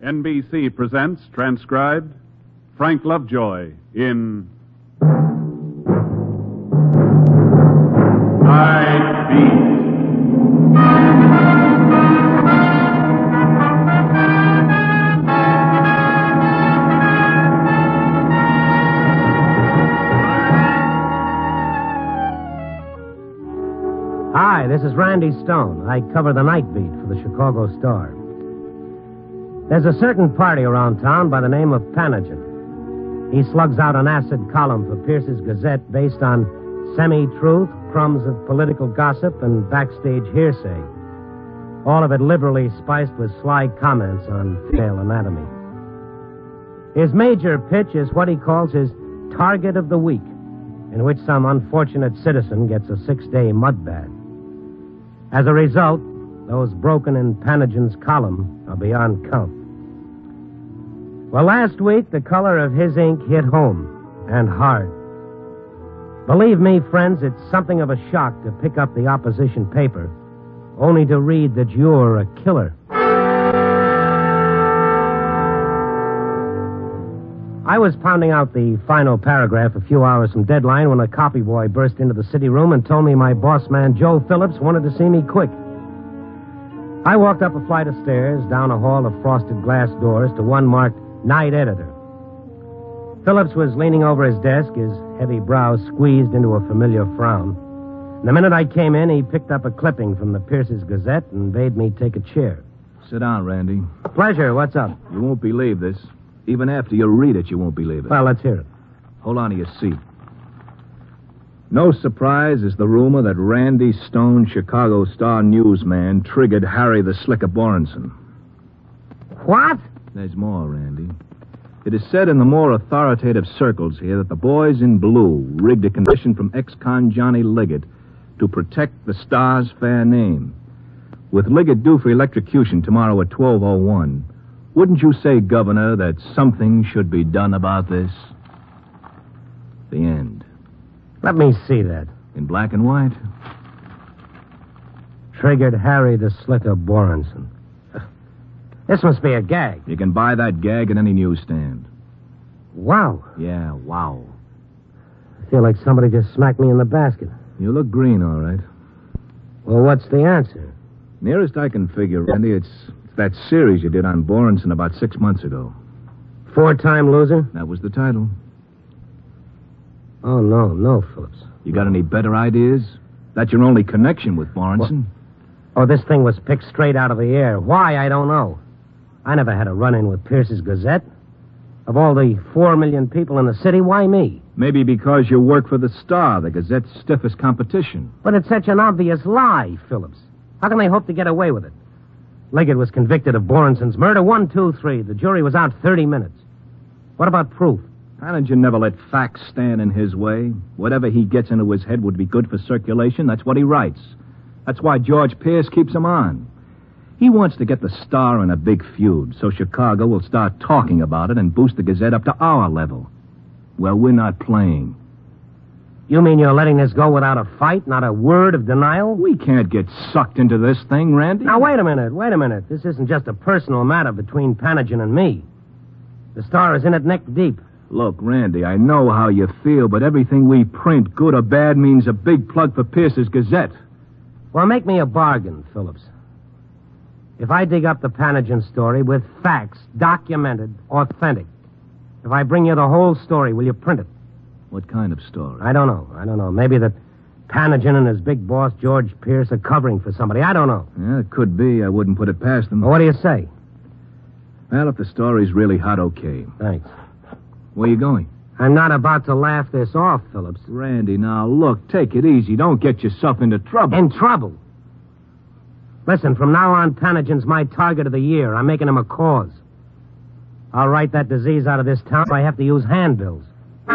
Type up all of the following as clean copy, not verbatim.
NBC presents, transcribed, Frank Lovejoy in Night Beat. Hi, this is Randy Stone. I cover the night beat for the Chicago Star. There's a certain party around town by the name of Panagen. He slugs out an acid column for Pierce's Gazette based on semi-truth, crumbs of political gossip, and backstage hearsay. All of it liberally spiced with sly comments on female anatomy. His major pitch is what he calls his Target of the Week, in which some unfortunate citizen gets a 6-day mud bath. As a result, those broken in Panagen's column are beyond count. Well, last week, the color of his ink hit home, and hard. Believe me, friends, it's something of a shock to pick up the opposition paper, only to read that you're a killer. I was pounding out the final paragraph a few hours from deadline when a copy boy burst into the city room and told me my boss man, Joe Phillips, wanted to see me quick. I walked up a flight of stairs, down a hall of frosted glass doors to one marked Night Editor. Phillips was leaning over his desk, his heavy brows squeezed into a familiar frown. And the minute I came in, he picked up a clipping from the Pierce's Gazette and bade me take a chair. Sit down, Randy. Pleasure. What's up? You won't believe this. Even after you read it, you won't believe it. Well, let's hear it. Hold on to your seat. No surprise is the rumor that Randy Stone, Chicago Star newsman, triggered Harry the Slicker Borenson. What? There's more, Randy. It is said in the more authoritative circles here that the boys in blue rigged a condition from ex-con Johnny Liggett to protect the Star's fair name. With Liggett due for electrocution tomorrow at 12:01, wouldn't you say, Governor, that something should be done about this? The end. Let me see that. In black and white. Triggered Harry the Slicker Borenson. This must be a gag. You can buy that gag at any newsstand. Wow. Yeah, wow. I feel like somebody just smacked me in the basket. You look green, all right. Well, what's the answer? Nearest I can figure, Randy, it's that series you did on Borenson about 6 months ago. 4-time loser? That was the title. Oh, no, Phillips. You got any better ideas? That's your only connection with Borenson? Oh, this thing was picked straight out of the air. Why, I don't know. I never had a run-in with Pierce's Gazette. Of all the 4 million people in the city, why me? Maybe because you work for the Star, the Gazette's stiffest competition. But it's such an obvious lie, Phillips. How can they hope to get away with it? Liggett was convicted of Borenson's murder. 1, 2, 3. The jury was out 30 minutes. What about proof? Panagen never let facts stand in his way. Whatever he gets into his head would be good for circulation. That's what he writes. That's why George Pierce keeps him on. He wants to get the Star in a big feud, so Chicago will start talking about it and boost the Gazette up to our level. Well, we're not playing. You mean you're letting this go without a fight, not a word of denial? We can't get sucked into this thing, Randy. Now, wait a minute. This isn't just a personal matter between Panagen and me. The Star is in it neck deep. Look, Randy, I know how you feel, but everything we print, good or bad, means a big plug for Pierce's Gazette. Well, make me a bargain, Phillips. If I dig up the Panagen story with facts, documented, authentic, if I bring you the whole story, will you print it? What kind of story? I don't know. Maybe that Panagen and his big boss, George Pierce, are covering for somebody. I don't know. Yeah, it could be. I wouldn't put it past them. Well, what do you say? Well, if the story's really hot, okay. Thanks. Where you going? I'm not about to laugh this off, Phillips. Randy, now, look, take it easy. Don't get yourself into trouble. In trouble? Listen, from now on, Panagen's my target of the year. I'm making him a cause. I'll write that disease out of this town if I have to use handbills.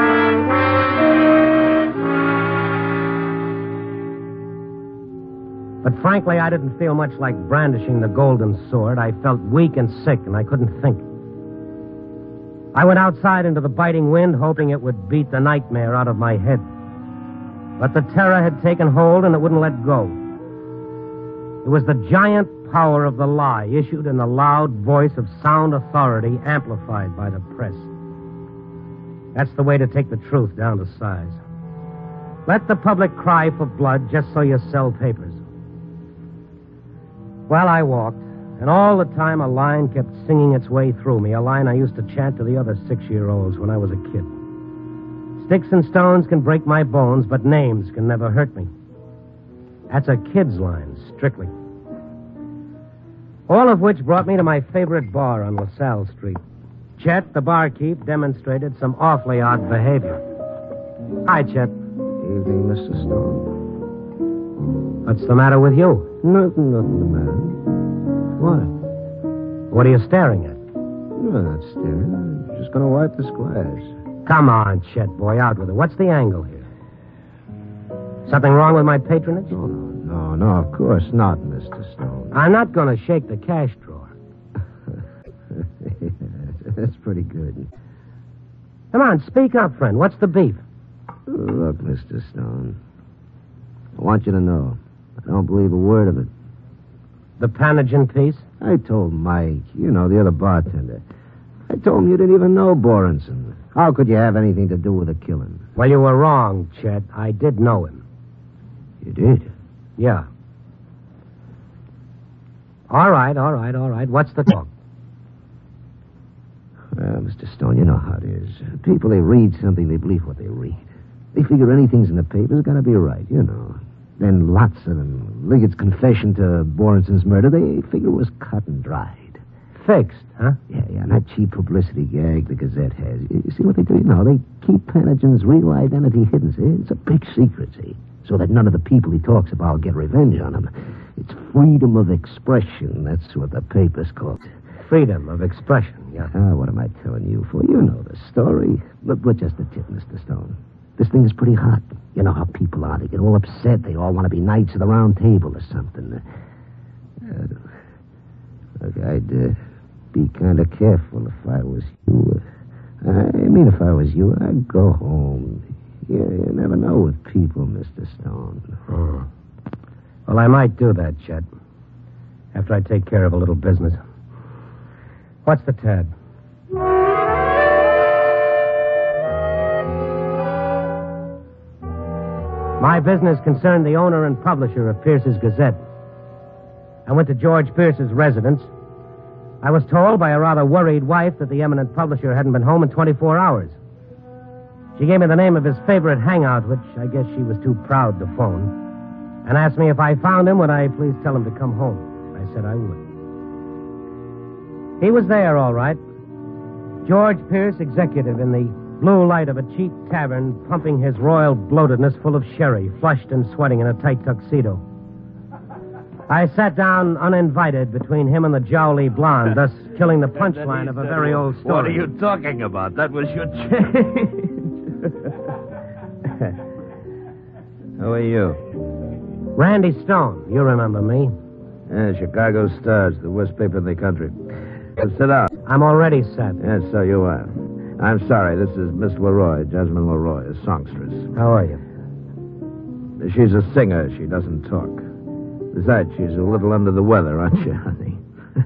But frankly, I didn't feel much like brandishing the golden sword. I felt weak and sick, and I couldn't think. I went outside into the biting wind, hoping it would beat the nightmare out of my head. But the terror had taken hold, and it wouldn't let go. It was the giant power of the lie, issued in the loud voice of sound authority, amplified by the press. That's the way to take the truth down to size. Let the public cry for blood just so you sell papers. Well, I walked, and all the time a line kept singing its way through me, a line I used to chant to the other 6-year-olds when I was a kid. Sticks and stones can break my bones, but names can never hurt me. That's a kid's line, strictly. All of which brought me to my favorite bar on LaSalle Street. Chet, the barkeep, demonstrated some awfully odd behavior. Hi, Chet. Evening, Mr. Stone. What's the matter with you? Nothing the matter. What? What are you staring at? No, not staring. I'm just going to wipe this glass. Come on, Chet, boy, out with it. What's the angle here? Something wrong with my patronage? No, of course not, Mr. Stone. I'm not going to shake the cash drawer. That's pretty good. Come on, speak up, friend. What's the beef? Look, Mr. Stone, I want you to know, I don't believe a word of it. The Panagen piece? I told Mike, the other bartender. I told him you didn't even know Borenson. How could you have anything to do with the killing? Well, you were wrong, Chet. I did know him. You did? Yeah. All right. What's the talk? Well, Mr. Stone, you know how it is. People, they read something, they believe what they read. They figure anything's in the paper's got to be right, Then lots of them. Liggett's confession to Borenson's murder, they figure it was cut and dried. Fixed, huh? Yeah, and that cheap publicity gag the Gazette has. You see what they do? They keep Panagen's real identity hidden, see? It's a big secret, see? So that none of the people he talks about get revenge on him. It's freedom of expression. That's what the paper's called. Freedom of expression, yeah. What am I telling you for? You know the story. But just a tip, Mr. Stone. This thing is pretty hot. You know how people are. They get all upset. They all want to be knights of the round table or something. Look, I'd be kind of careful if I was you. If I was you, I'd go home. You never know with people, Mr. Stone. Oh. Well, I might do that, Chet. After I take care of a little business. What's the tab? My business concerned the owner and publisher of Pierce's Gazette. I went to George Pierce's residence. I was told by a rather worried wife that the eminent publisher hadn't been home in 24 hours. She gave me the name of his favorite hangout, which I guess she was too proud to phone, and asked me if I found him, would I please tell him to come home. I said I would. He was there, all right. George Pierce, executive in the blue light of a cheap tavern, pumping his royal bloatedness full of sherry, flushed and sweating in a tight tuxedo. I sat down uninvited between him and the jowly blonde, thus killing the punchline of a very old story. What are you talking about? That was your change. Who are you? Randy Stone. You remember me. Yeah, Chicago Stars, the worst paper in the country. Sit down. I'm already set. Yes, so you are. I'm sorry, this is Miss Leroy, Jasmine Leroy, a songstress. How are you? She's a singer. She doesn't talk. Besides, she's a little under the weather, aren't you, honey?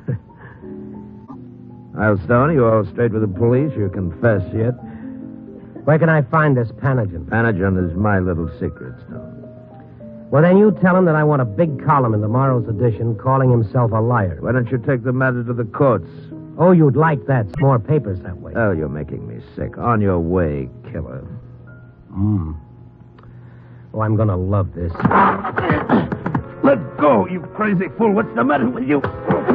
Well, Stone, you all straight with the police? You confess yet? Where can I find this Panagen? Panagen is my little secret, Stone. Well, then you tell him that I want a big column in tomorrow's edition calling himself a liar. Why don't you take the matter to the courts? Oh, you'd like that. More papers that way. Oh, you're making me sick. On your way, killer. Oh, I'm going to love this. Let go, you crazy fool. What's the matter with you?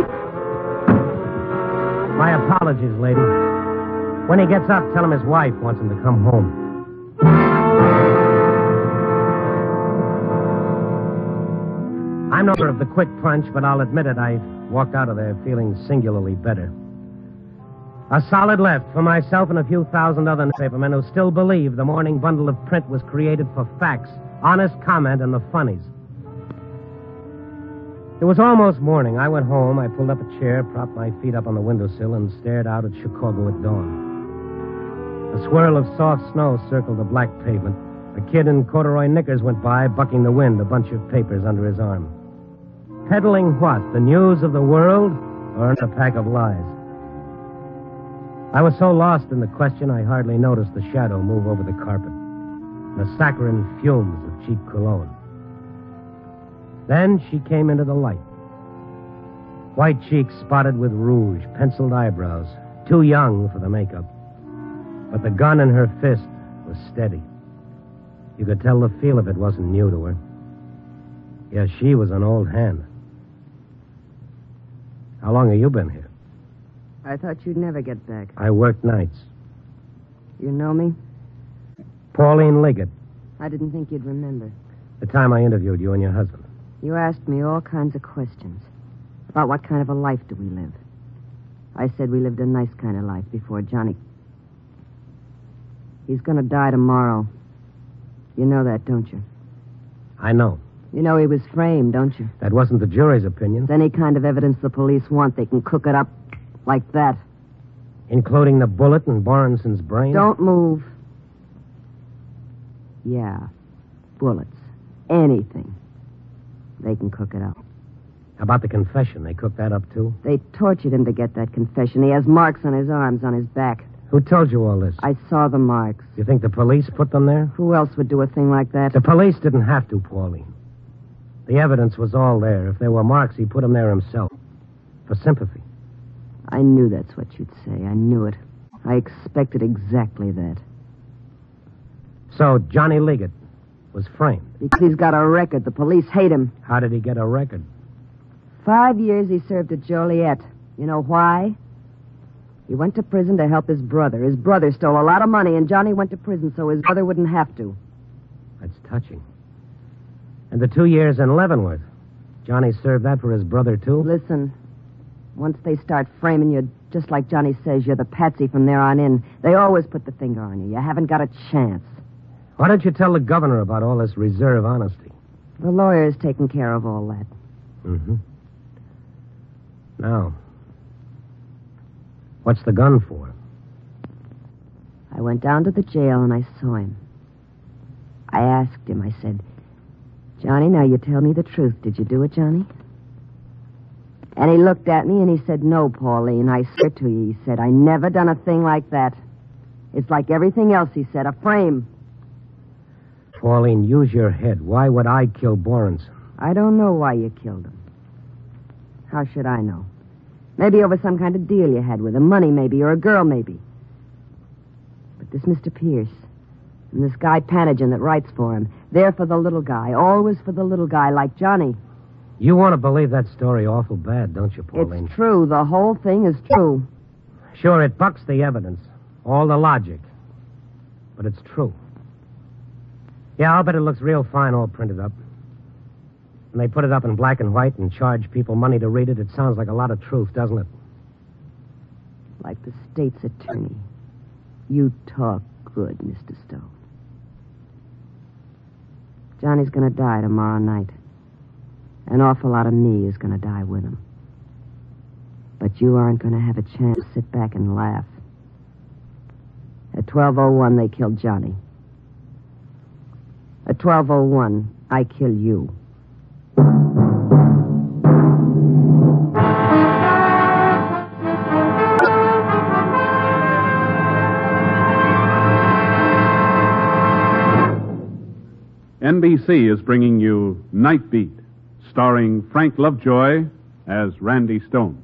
My apologies, lady. When he gets up, tell him his wife wants him to come home. I'm not of the quick punch, but I'll admit it, I walked out of there feeling singularly better. A solid left for myself and a few thousand other newspapermen who still believe the morning bundle of print was created for facts, honest comment, and the funnies. It was almost morning. I went home. I pulled up a chair, propped my feet up on the windowsill, and stared out at Chicago at dawn. A swirl of soft snow circled the black pavement. A kid in corduroy knickers went by, bucking the wind, a bunch of papers under his arm. Peddling what? The news of the world? Or a pack of lies? I was so lost in the question, I hardly noticed the shadow move over the carpet. The saccharine fumes of cheap cologne. Then she came into the light. White cheeks spotted with rouge, penciled eyebrows, too young for the makeup. But the gun in her fist was steady. You could tell the feel of it wasn't new to her. Yes, she was an old hand. How long have you been here? I thought you'd never get back. I worked nights. You know me? Pauline Liggett. I didn't think you'd remember. The time I interviewed you and your husband. You asked me all kinds of questions about what kind of a life do we live. I said we lived a nice kind of life before Johnny. He's going to die tomorrow. You know that, don't you? I know. You know he was framed, don't you? That wasn't the jury's opinion. It's any kind of evidence the police want. They can cook it up like that. Including the bullet in Borenson's brain? Don't move. Yeah. Bullets. Anything. They can cook it up. How about the confession? They cooked that up, too? They tortured him to get that confession. He has marks on his arms, on his back. Who told you all this? I saw the marks. You think the police put them there? Who else would do a thing like that? The police didn't have to, Pauline. The evidence was all there. If there were marks, he put them there himself. For sympathy. I knew that's what you'd say. I knew it. I expected exactly that. So Johnny Liggett was framed. Because he's got a record. The police hate him. How did he get a record? 5 years he served at Joliet. You know why? He went to prison to help his brother. His brother stole a lot of money, and Johnny went to prison so his brother wouldn't have to. That's touching. And the 2 years in Leavenworth. Johnny served that for his brother, too? Listen, once they start framing you, just like Johnny says, you're the patsy from there on in. They always put the finger on you. You haven't got a chance. Why don't you tell the governor about all this reserve honesty? The lawyer's taking care of all that. Mm-hmm. Now, what's the gun for? I went down to the jail and I saw him. I asked him, I said, Johnny, now you tell me the truth. Did you do it, Johnny? And he looked at me and he said, no, Pauline, I swear to you. He said, I never done a thing like that. It's like everything else, he said, a frame. Pauline, use your head. Why would I kill Borenson? I don't know why you killed him. How should I know? Maybe over some kind of deal you had with him. Money, maybe, or a girl, maybe. But this Mr. Pierce and this guy Panagen that writes for him, they're for the little guy, always for the little guy, like Johnny. You want to believe that story awful bad, don't you, Pauline? It's true. The whole thing is true. Sure, it bucks the evidence, all the logic. But it's true. Yeah, I'll bet it looks real fine all printed up. When they put it up in black and white and charge people money to read it, it sounds like a lot of truth, doesn't it? Like the state's attorney. You talk good, Mr. Stone. Johnny's going to die tomorrow night. An awful lot of me is going to die with him. But you aren't going to have a chance to sit back and laugh. At 12:01, they killed Johnny. At 12:01, I kill you. NBC is bringing you Night Beat, starring Frank Lovejoy as Randy Stone.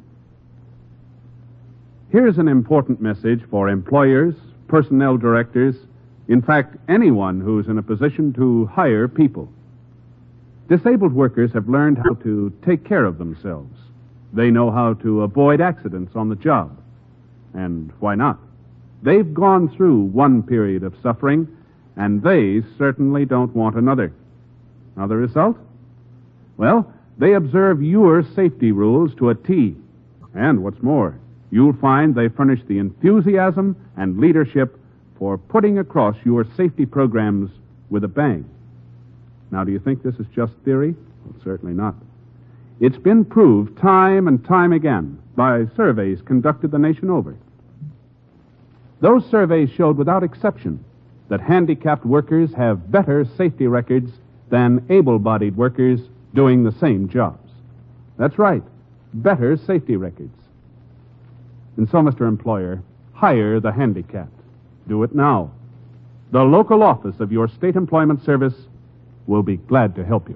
Here's an important message for employers, personnel directors, in fact, anyone who's in a position to hire people. Disabled workers have learned how to take care of themselves. They know how to avoid accidents on the job. And why not? They've gone through one period of suffering, and they certainly don't want another. Now, the result? Well, they observe your safety rules to a T. And what's more, you'll find they furnish the enthusiasm and leadership for putting across your safety programs with a bang. Now, do you think this is just theory? Well, certainly not. It's been proved time and time again by surveys conducted the nation over. Those surveys showed without exception that handicapped workers have better safety records than able-bodied workers doing the same jobs. That's right. Better safety records. And so, Mr. Employer, hire the handicapped. Do it now. The local office of your state employment service will be glad to help you.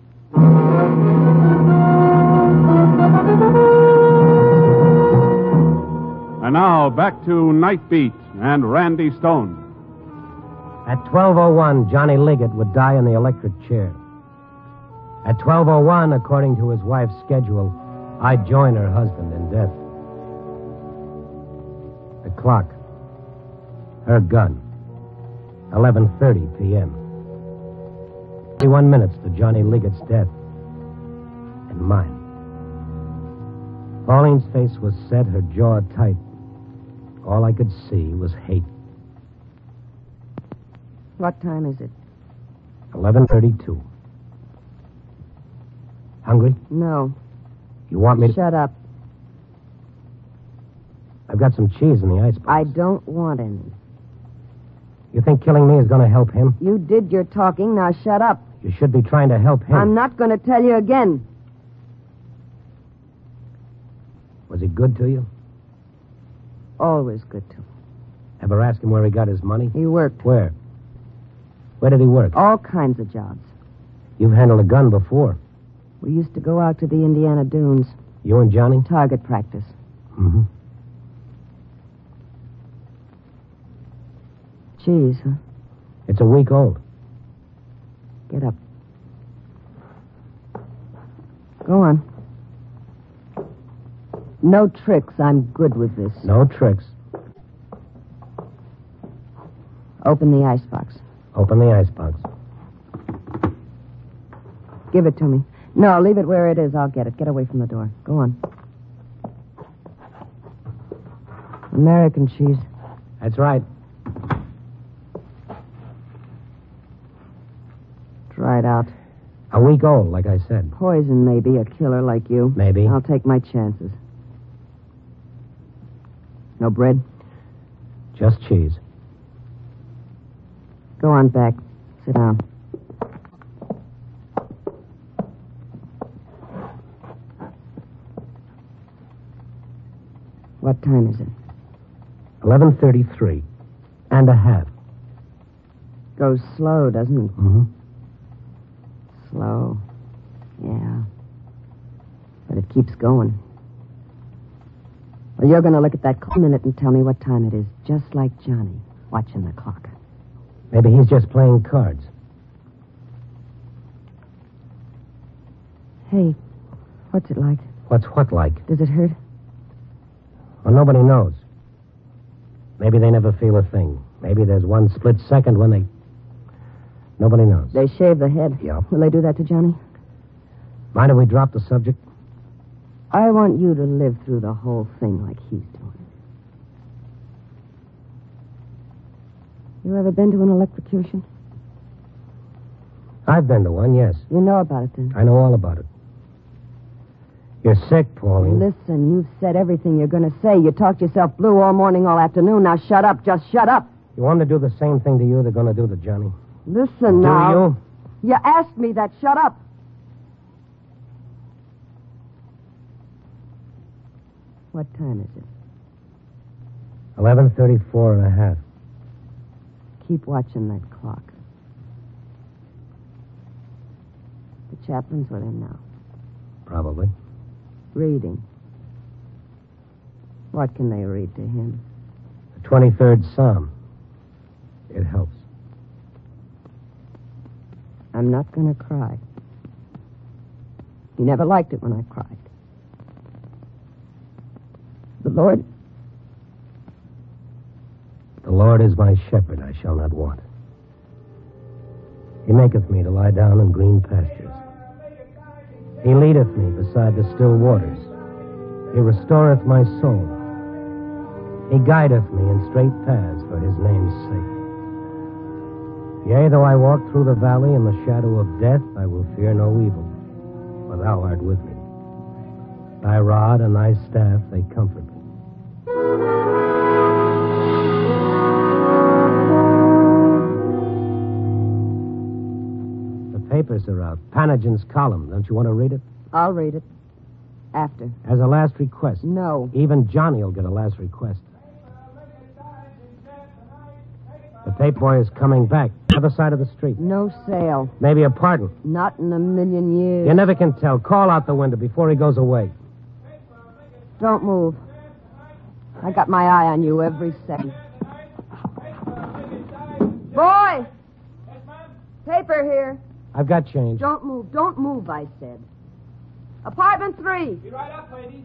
And now, back to Night Beat and Randy Stone. At 12:01, Johnny Liggett would die in the electric chair. At 12:01, according to his wife's schedule, I'd join her husband in death. The clock. Her gun. 11:30 p.m. 31 minutes to Johnny Liggett's death. And mine. Pauline's face was set, her jaw tight. All I could see was hate. What time is it? 11:32. Hungry? No. You want me to... Shut up. I've got some cheese in the icebox. I don't want any. You think killing me is going to help him? You did your talking, now shut up. You should be trying to help him. I'm not going to tell you again. Was he good to you? Always good to him. Ever ask him where he got his money? He worked. Where? Where did he work? All kinds of jobs. You've handled a gun before. We used to go out to the Indiana dunes. You and Johnny? Target practice. Mm-hmm. Cheese, huh? It's a week old. Get up. Go on. No tricks. I'm good with this. No tricks. Open the icebox. Open the icebox. Give it to me. No, leave it where it is. I'll get it. Get away from the door. Go on. American cheese. That's right. Dried out. A week old, like I said. Poison, maybe. A killer like you. Maybe. I'll take my chances. No bread? Just cheese. Go on back. Sit down. What time is it? 11:33. And a half. Goes slow, doesn't it? Mm-hmm. Slow. Yeah. But it keeps going. Well, you're going to look at that minute and tell me what time it is, just like Johnny, watching the clock. Maybe he's just playing cards. Hey, what's it like? What's what like? Does it hurt? Well, nobody knows. Maybe they never feel a thing. Maybe there's one split second when they... Nobody knows. They shave the head. Yeah. Will they do that to Johnny? Mind if we drop the subject? I want you to live through the whole thing like he's doing. You ever been to an electrocution? I've been to one, yes. You know about it, then? I know all about it. You're sick, Pauline. Listen, you've said everything you're going to say. You talked yourself blue all morning, all afternoon. Now shut up. Just shut up. You want them to do the same thing to you they're going to do to Johnny? Listen now. Do you? You asked me that. Shut up. What time is it? 11:34 and a half. Keep watching that clock. The chaplain's with him now. Probably. Reading. What can they read to him? The 23rd Psalm. It helps. I'm not going to cry. You never liked it when I cried. The Lord... The Lord is my shepherd, I shall not want. He maketh me to lie down in green pastures. He leadeth me beside the still waters. He restoreth my soul. He guideth me in straight paths for his name's sake. Yea, though I walk through the valley in the shadow of death, I will fear no evil, for thou art with me. Thy rod and thy staff, they comfort me. The papers are out. Panagin's column. Don't you want to read it? I'll read it. After. As a last request. No. Even Johnny will get a last request. The tape boy is coming back. Other side of the street. No sale. Maybe a pardon. Not in a million years. You never can tell. Call out the window before he goes away. Don't move. I got my eye on you every second. Boy! Paper here. I've got change. Don't move. Don't move, I said. Apartment 3. Be right up, lady.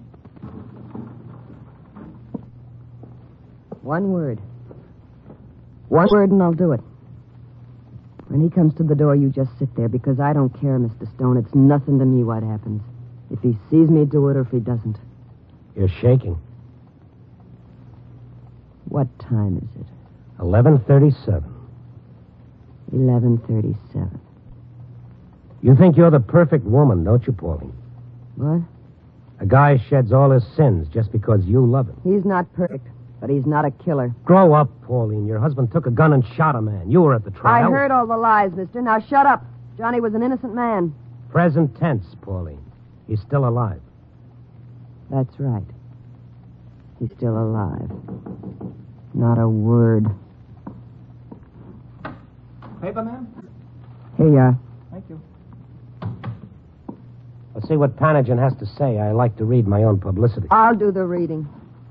One word. One word and I'll do it. When he comes to the door, you just sit there, because I don't care, Mr. Stone. It's nothing to me what happens. If he sees me do it or if he doesn't. You're shaking. What time is it? 11:37. 11:37. You think you're the perfect woman, don't you, Pauline? What? A guy sheds all his sins just because you love him. He's not perfect, but he's not a killer. Grow up, Pauline. Your husband took a gun and shot a man. You were at the trial. I heard all the lies, mister. Now shut up. Johnny was an innocent man. Present tense, Pauline. He's still alive. That's right. He's still alive. Not a word. Paper, ma'am? Here you are. Thank you. Let's see what Panagen has to say. I like to read my own publicity. I'll do the reading.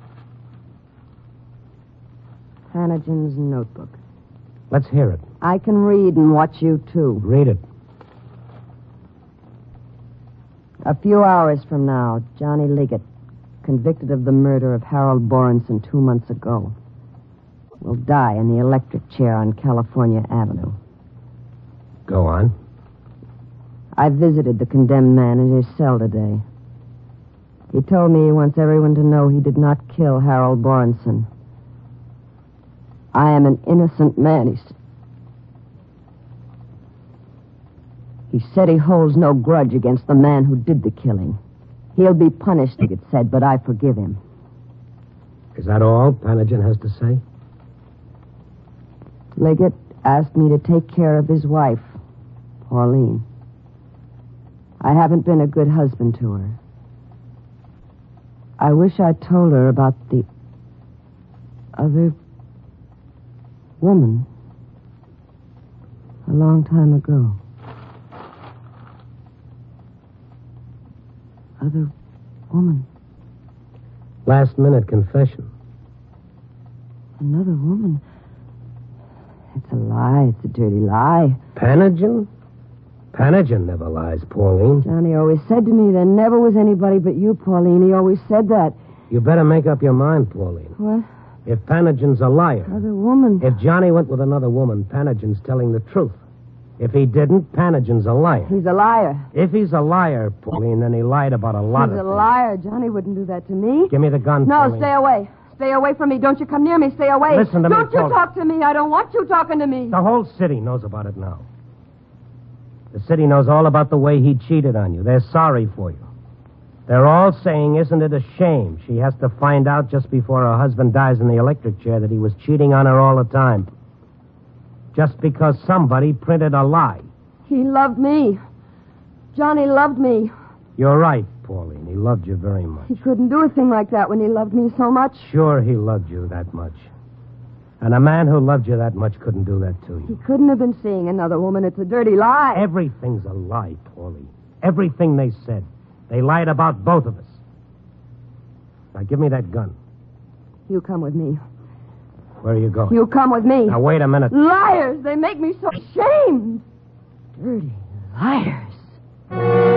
Panagen's notebook. Let's hear it. I can read and watch you, too. Read it. A few hours from now, Johnny Liggett, convicted of the murder of Harold Borenson 2 months ago, will die in the electric chair on California Avenue. Go on. I visited the condemned man in his cell today. He told me he wants everyone to know he did not kill Harold Borenson. I am an innocent man, he said he holds no grudge against the man who did the killing. He'll be punished, Liggett said, but I forgive him. Is that all Panagen has to say? Liggett asked me to take care of his wife, Pauline. I haven't been a good husband to her. I wish I'd told her about the other woman a long time ago. Other woman. Last minute confession. Another woman. It's a lie. It's a dirty lie. Panagen? Panagen never lies, Pauline. Johnny always said to me there never was anybody but you, Pauline. He always said that. You better make up your mind, Pauline. What? If Panagen's a liar, Other woman. if Johnny went with another woman, Panagen's telling the truth. If he didn't, Panagen's a liar. He's a liar. If he's a liar, Pauline, then he lied about a lot He's of a things. liar. Johnny wouldn't do that to me. Give me the gun, No, Pauline. stay away. Stay away from me. Don't you come near me. Stay away. Listen to me, Don't you Pauline. talk to me. I don't want you talking to me. The whole city knows about it now. The city knows all about the way he cheated on you. They're sorry for you. They're all saying, isn't it a shame she has to find out just before her husband dies in the electric chair that he was cheating on her all the time? Just because somebody printed a lie. He loved me. Johnny loved me. You're right, Pauline. He loved you very much. He couldn't do a thing like that when he loved me so much. Sure, he loved you that much. And a man who loved you that much couldn't do that to He you. couldn't have been seeing another woman. It's a dirty lie. Everything's a lie, Pauline. Everything they said. They lied about both of us. Now, give me that gun. You come with me. Where are you going? You come with me. Now, wait a minute. Liars! They make me so ashamed. Dirty liars.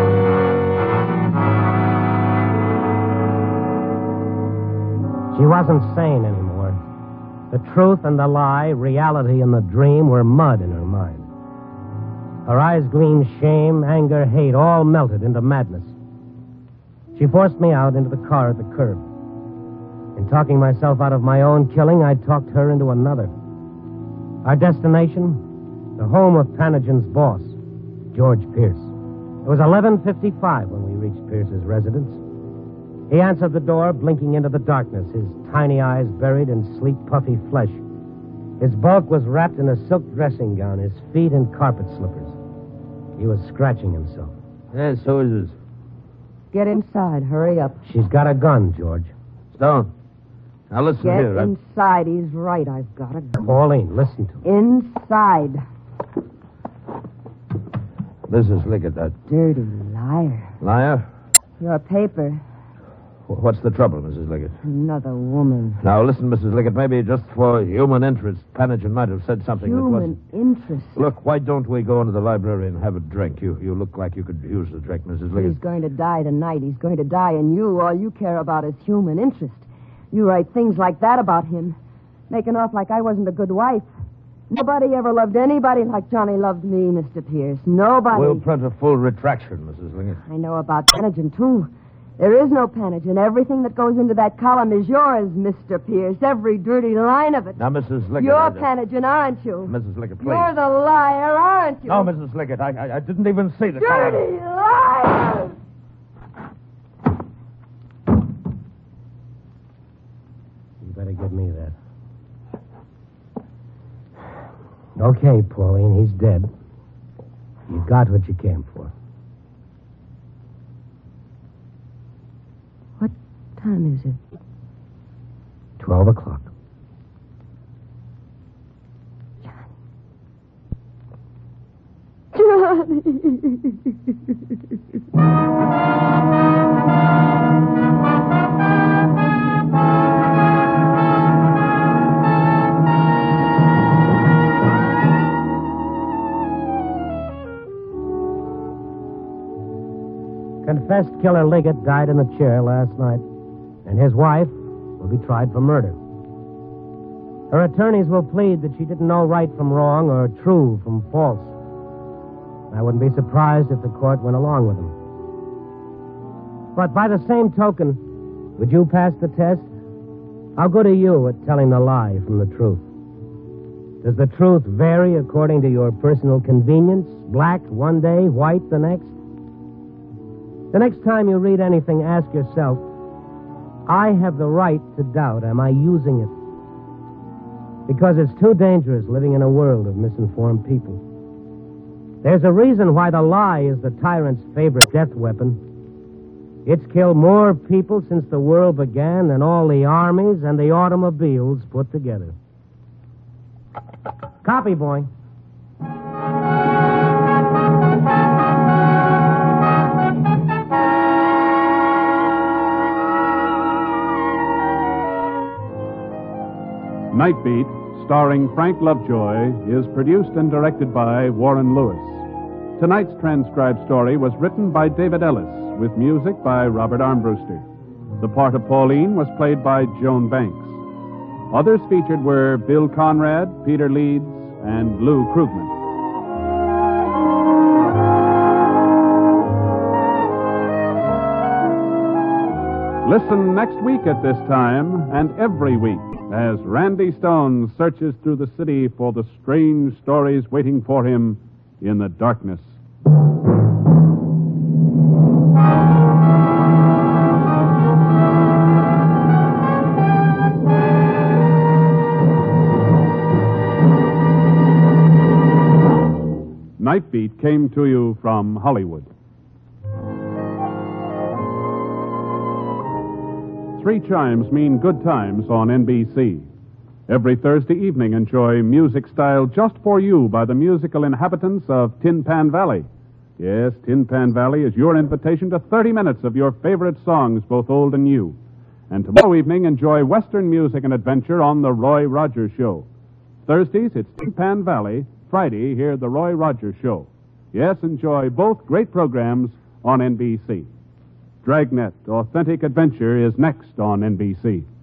She wasn't sane anymore. The truth and the lie, reality and the dream were mud in her mind. Her eyes gleamed shame, anger, hate, all melted into madness. She forced me out into the car at the curb. In talking myself out of my own killing, I talked her into another. Our destination? The home of Panagen's boss, George Pierce. It was 11:55 when we reached Pierce's residence. He answered the door, blinking into the darkness, his tiny eyes buried in sleek, puffy flesh. His bulk was wrapped in a silk dressing gown, his feet in carpet slippers. He was scratching himself. Yes, who is this? Get inside. Hurry up. She's got a gun, George. Stone. Now listen Get here. inside. He's right. I've got a gun. Pauline, listen to me. Inside. Mrs. Liggett, that Dirty liar. liar. Your paper. What's the trouble, Mrs. Liggett? Another woman. Now, listen, Mrs. Liggett, maybe just for human interest, Panagen might have said something that wasn't... Human interest. Look, why don't we go into the library and have a drink? You look like you could use the drink, Mrs. Liggett. He's going to die tonight. He's going to die, and all you care about is human interest. You write things like that about him, making off like I wasn't a good wife. Nobody ever loved anybody like Johnny loved me, Mr. Pierce. Nobody. We'll print a full retraction, Mrs. Liggett. I know about Panagen, too. There is no Panagen. Everything that goes into that column is yours, Mr. Pierce. Every dirty line of it. Now, Mrs. Liggett... You're Panagen, aren't you? Mrs. Liggett, please. You're the liar, aren't you? No, Mrs. Liggett, I didn't even see the Dirty liar! You better give me that. Okay, Pauline, he's dead. You got what you came for. What time is it? 12 o'clock. Confessed killer Liggett died in the chair last night, and his wife will be tried for murder. Her attorneys will plead that she didn't know right from wrong or true from false. I wouldn't be surprised if the court went along with them. But by the same token, would you pass the test? How good are you at telling the lie from the truth? Does the truth vary according to your personal convenience? Black one day, white the next? The next time you read anything, ask yourself, I have the right to doubt. Am I using it? Because it's too dangerous living in a world of misinformed people. There's a reason why the lie is the tyrant's favorite death weapon. It's killed more people since the world began than all the armies and the automobiles put together. Copy, boy. Night Beat, starring Frank Lovejoy, is produced and directed by Warren Lewis. Tonight's transcribed story was written by David Ellis, with music by Robert Armbruster. The part of Pauline was played by Joan Banks. Others featured were Bill Conrad, Peter Leeds, and Lou Krugman. Listen next week at this time and every week as Randy Stone searches through the city for the strange stories waiting for him in the darkness. Night Beat came to you from Hollywood. 3 chimes mean good times on NBC. Every Thursday evening, enjoy music style just for you by the musical inhabitants of Tin Pan Valley. Yes, Tin Pan Valley is your invitation to 30 minutes of your favorite songs, both old and new. And tomorrow evening, enjoy Western music and adventure on The Roy Rogers Show. Thursdays, it's Tin Pan Valley. Friday, hear The Roy Rogers Show. Yes, enjoy both great programs on NBC. Dragnet Authentic Adventure is next on NBC.